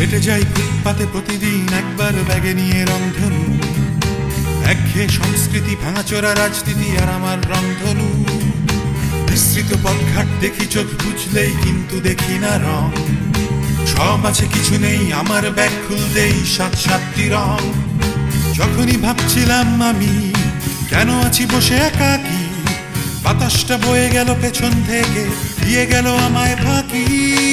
হেঁটে যাই ফুটপাতে প্রতিদিন একবার ব্যাগে নিয়ে রংধনু, একঘেয়ে সংস্কৃতি ভাঙাচোরা রাজনীতি আর আমার রংধনু। বিস্তৃত পথঘাট দেখি চোখ বুঝলেই, কিন্তু দেখি না রং। সব আছে কিছু নেই, আমার ব্যাগ খুলতেই সাত সাতটি রং। যখনই ভাবছিলাম আমি কেন আছি বসে একাকী, বাতাসটা বয়ে গেল পেছন থেকে, দিয়ে গেল আমায় ফাঁকি,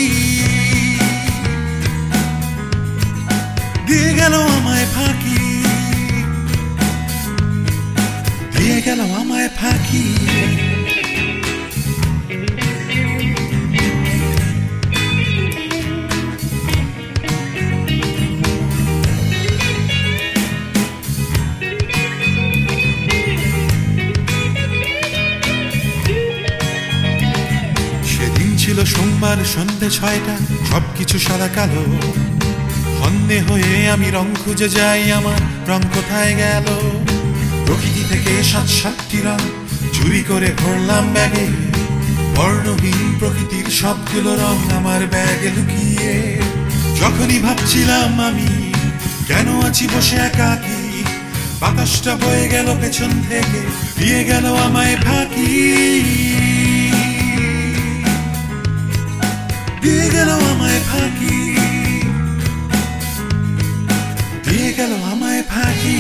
দিয়ে গেল আমায় ফাঁকি, দিয়ে গেল আমায় ফাঁকি। সেদিন ছিল সোমবার সন্ধে 6টা, সবকিছু সাদা কালো। হন্যে হয়ে আমি রং খুঁজে যাই, আমার রং কোথায় গেল। প্রকৃতি থেকে সাত সাতটি রং চুরি করে ভরলাম ব্যাগে, বর্ণহীন প্রকৃতির সবগুলো রং আমার ব্যাগে লুকিয়ে। যখনই ভাবছিলাম আমি কেন আছি বসে একাকী, বাতাসটা বয়ে গেল পেছন থেকে, দিয়ে গেল আমায় ফাঁকি, দিয়ে গেল আমায় ফাঁকি, দিয়ে গেল আমায় ফাঁকি।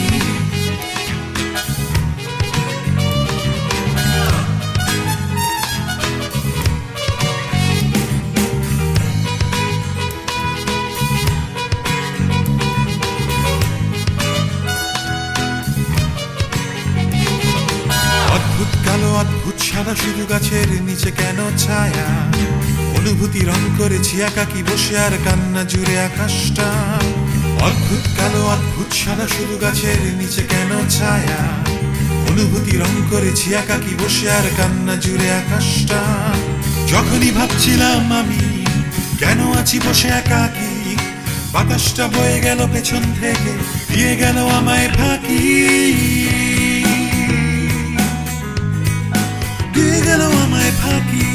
অদ্ভুত কালো অদ্ভুত সাদা, শুধু গাছের নিচে কেন ছায়া। অনুভূতি রং করেছি একাকী বসে, আর কান্না জুড়ে আকাশটা। অদ্ভুত কালো অদ্ভুত সাদা, শুধু গাছের নিচে কেন ছায়া। অনুভূতি রং করেছি একাকী বসে, আর কান্না জুড়ে আকাশটা। যখনই ভাবছিলাম আমি কেন আছি বসে একাকী, বাতাসটা বয়ে গেল পেছন থেকে, দিয়ে গেল আমায় ফাঁকি, দিয়ে গেল আমায় ফাঁকি।